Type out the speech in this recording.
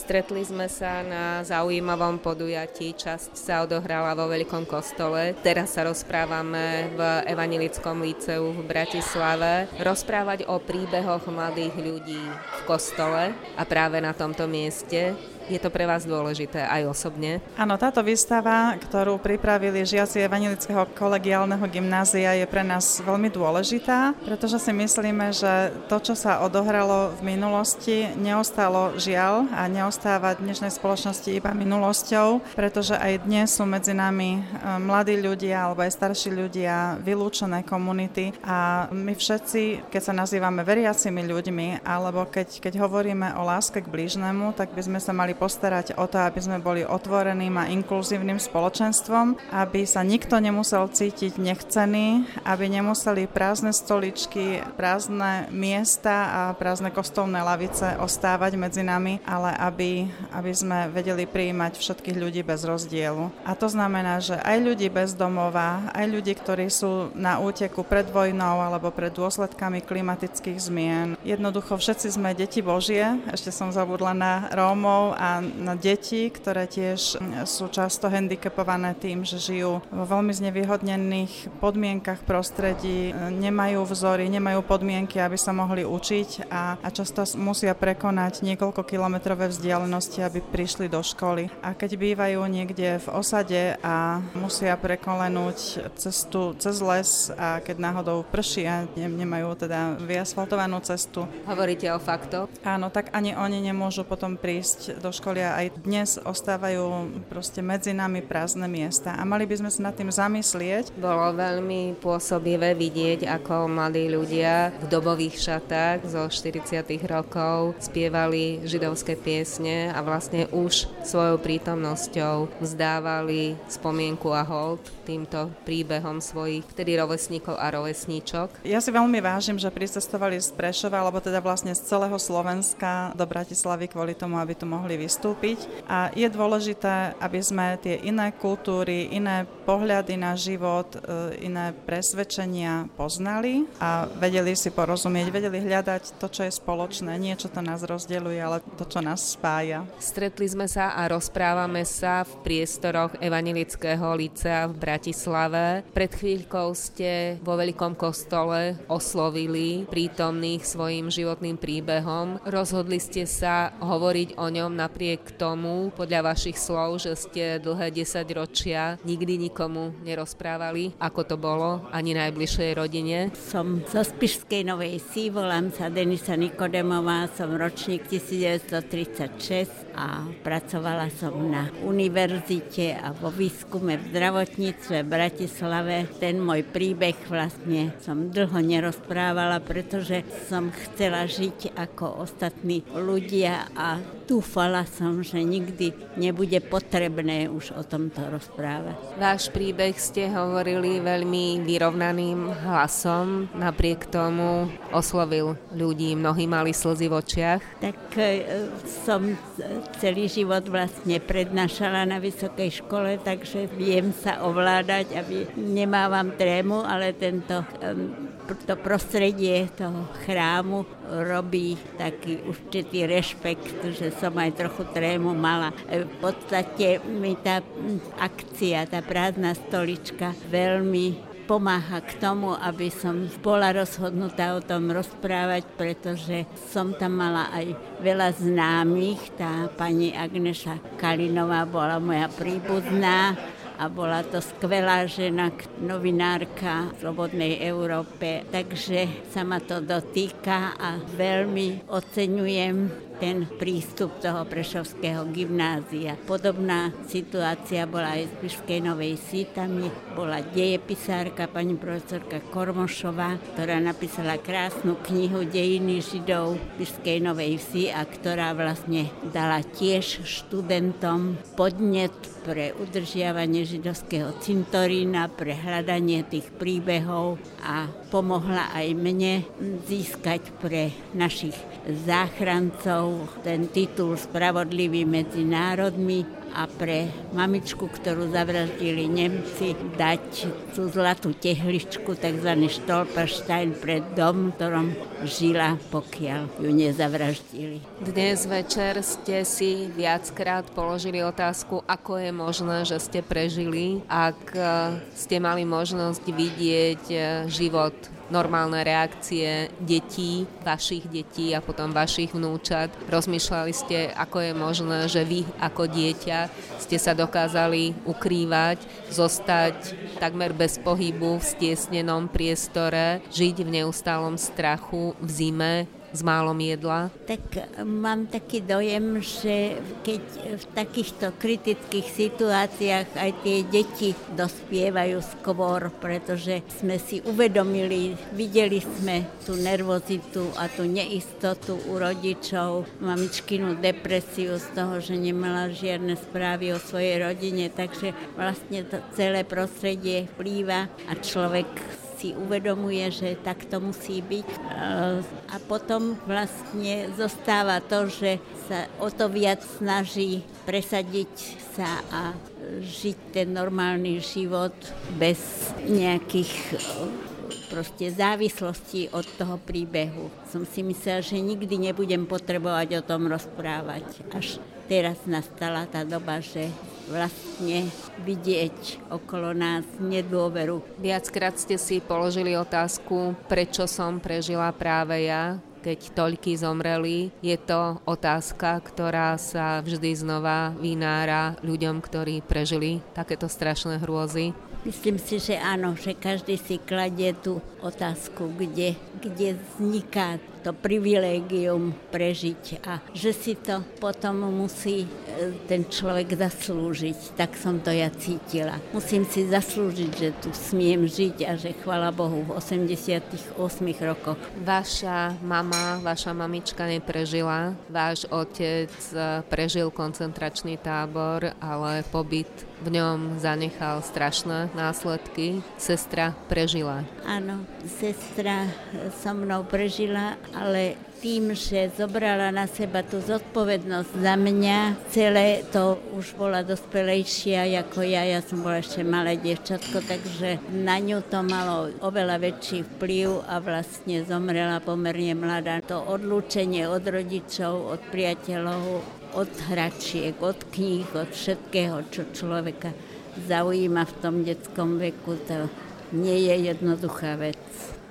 Stretli sme sa na zaujímavom podujatí, časť sa odohrala vo Veľkom kostole. Teraz sa rozprávame v Evanjelickom líceu v Bratislave. Rozprávať o príbehoch mladých ľudí v kostole a práve na tomto mieste. Je to pre vás dôležité aj osobne? Áno, táto výstava, ktorú pripravili žiaci Evanjelického kolegiálneho gymnázia, je pre nás veľmi dôležitá, pretože si myslíme, že to, čo sa odohralo v minulosti, neostalo žiaľ a neostáva v dnešnej spoločnosti iba minulosťou, pretože aj dnes sú medzi nami mladí ľudia alebo aj starší ľudia, vylúčené komunity a my všetci, keď sa nazývame veriacimi ľuďmi alebo keď hovoríme o láske k blížnemu, tak by sme sa mali postarať o to, aby sme boli otvoreným a inkluzívnym spoločenstvom, aby sa nikto nemusel cítiť nechcený, aby nemuseli prázdne stoličky, prázdne miesta a prázdne kostolné lavice ostávať medzi nami, ale aby sme vedeli prijímať všetkých ľudí bez rozdielu. A to znamená, že aj ľudí bez domova, aj ľudí, ktorí sú na úteku pred vojnou alebo pred dôsledkami klimatických zmien. Jednoducho všetci sme deti Božie, ešte som zabudla na Rómov a na deti, ktoré tiež sú často handicapované tým, že žijú vo veľmi znevýhodnených podmienkach prostredí, nemajú vzory, nemajú podmienky, aby sa mohli učiť a často musia prekonať niekoľko kilometrové vzdialenosti, aby prišli do školy. A keď bývajú niekde v osade a musia prekolenúť cestu cez les a keď náhodou prší a nemajú teda vyasfaltovanú cestu. Hovoríte o faktoch? Áno, tak ani oni nemôžu potom prísť do školy a aj dnes ostávajú proste medzi nami prázdne miesta a mali by sme sa nad tým zamyslieť. Bolo veľmi pôsobivé vidieť, ako mladí ľudia v dobových šatách zo 40. rokov spievali židovské piesne a vlastne už svojou prítomnosťou vzdávali spomienku a hold týmto príbehom svojich vtedy rovesníkov a rovesníčok. Ja si veľmi vážim, že pricestovali z Prešova, alebo teda vlastne z celého Slovenska do Bratislavy kvôli tomu, aby tu mohli vystúpiť. A je dôležité, aby sme tie iné kultúry, iné pohľady na život, iné presvedčenia poznali a vedeli si porozumieť, vedeli hľadať to, čo je spoločné, nie čo to nás rozdeľuje, ale to, čo nás spája. Stretli sme sa a rozprávame sa v priestoroch Evanjelického lícea v Bratislave. Pred chvíľkou ste vo Veľkom kostole oslovili prítomných svojim životným príbehom. Rozhodli ste sa hovoriť o ňom napriek tomu, podľa vašich slov, že ste dlhé 10 ročia nikdy nikomu nerozprávali, ako to bolo, ani najbližšej rodine. Som zo Spišskej Novej Vsi, volám sa Denisa Nikodemová, som ročník 1936 a pracovala som na univerzite a vo výskume v zdravotníctve v Bratislave. Ten môj príbeh vlastne som dlho nerozprávala, pretože som chcela žiť ako ostatní ľudia a dúfala som, že nikdy nebude potrebné už o tomto rozprávať. Váš príbeh ste hovorili veľmi vyrovnaným hlasom, napriek tomu oslovil ľudí, mnohí mali slzy v očiach. Tak som celý život vlastne prednášala na vysokej škole, takže viem sa ovládať a nemávam trému, ale to prostredie toho chrámu robí taký určitý rešpekt, že som aj trochu trému mala. V podstate mi tá akcia, tá prázdna stolička veľmi pomáha k tomu, aby som bola rozhodnutá o tom rozprávať, pretože som tam mala aj veľa známych. Tá pani Agneša Kalinová bola moja príbuzná a bola to skvelá žena, novinárka v Slobodnej Európe. Takže sa ma to dotýka a veľmi oceňujem ten prístup toho prešovského gymnázia. Podobná situácia bola aj v Spišskej Novej Vsi. Tam bola dejepisárka, pani profesorka Kormošová, ktorá napísala krásnu knihu Dejiny Židov v Spišskej Novej Vsi a ktorá vlastne dala tiež študentom podnet pre udržiavanie židovského cintorína, pre hľadanie tých príbehov a pomohla aj mne získať pre našich záchrancov ten titul Spravodlivý medzi národmi a pre mamičku, ktorú zavraždili Nemci, dať tú zlatú tehličku, takzvaný Stolperstein pred dom, v ktorom žila, pokiaľ ju nezavraždili. Dnes večer ste si viackrát položili otázku, ako je možné, že ste prežili, ak ste mali možnosť vidieť život, normálne reakcie detí, vašich detí a potom vašich vnúčat. Rozmýšľali ste, ako je možné, že vy ako dieťa ste sa dokázali ukrývať, zostať takmer bez pohybu v stiesnenom priestore, žiť v neustálom strachu v zime, s málom jedla? Tak mám taký dojem, že keď v takýchto kritických situáciách aj tie deti dospievajú skôr, pretože sme si uvedomili, videli sme tú nervozitu a tú neistotu u rodičov, mamičkinu depresiu z toho, že nemala žiadne správy o svojej rodine, takže vlastne to celé prostredie vplýva a človek si uvedomuje, že tak to musí byť. A potom vlastne zostáva to, že sa o to viac snaží presadiť sa a žiť ten normálny život bez nejakých proste závislostí od toho príbehu. Som si myslela, že nikdy nebudem potrebovať o tom rozprávať. Až teraz nastala tá doba, že vlastne vidieť okolo nás nedôveru. Viackrát ste si položili otázku, prečo som prežila práve ja, keď toľky zomreli. Je to otázka, ktorá sa vždy znova vynára ľuďom, ktorí prežili takéto strašné hrôzy. Myslím si, že áno, že každý si kladie tú otázku, kde vzniká to privilégium prežiť a že si to potom musí ten človek zaslúžiť. Tak som to ja cítila. Musím si zaslúžiť, že tu smiem žiť a že chvála Bohu v 88 rokoch. Vaša mama, vaša mamička neprežila. Váš otec prežil koncentračný tábor, ale pobyt v ňom zanechal strašné následky. Sestra prežila. Áno, sestra so mnou prežila, ale tým, že zobrala na seba tú zodpovednosť za mňa, celé to už bola dospelejšia ako ja. Ja som bola ešte malé dievčatko, takže na ňu to malo oveľa väčší vplyv a vlastne zomrela pomerne mladá. To odlúčenie od rodičov, od priateľov, od hračiek, od kníh, od všetkého, čo človeka zaujíma v tom detskom veku, to nie je jednoduchá vec.